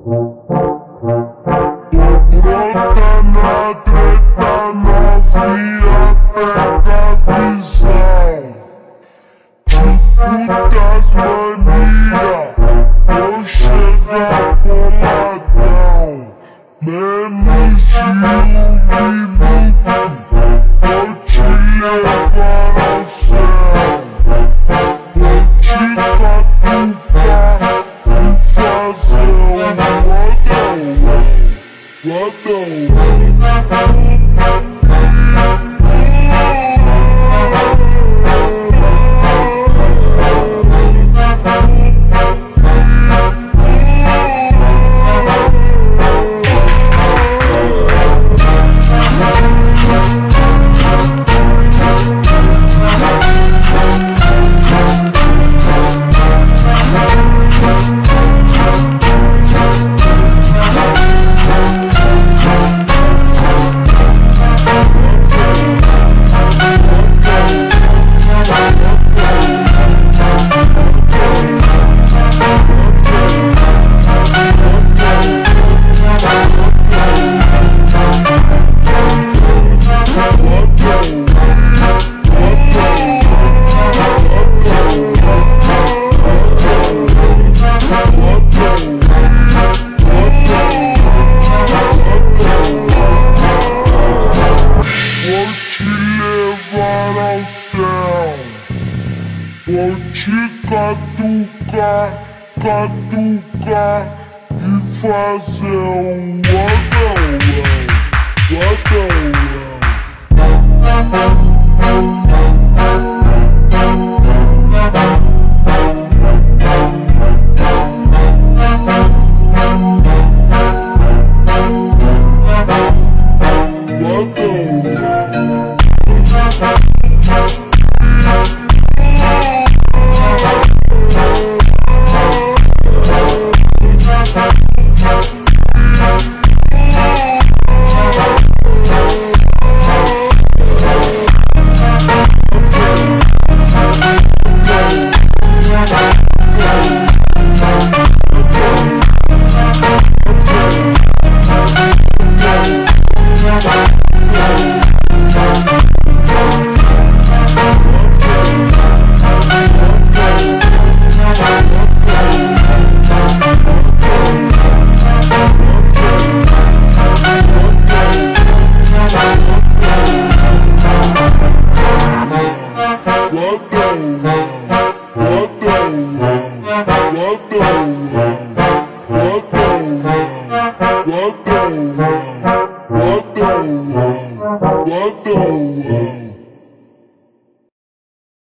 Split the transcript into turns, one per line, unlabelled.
Brota na treta novinha, pega a visão. Tipo das mania, vou chegar boladão. Menos de 1 minuto, vou te levar ao céu. Vou te catucar e fazer um vou te catucar e fazer um what the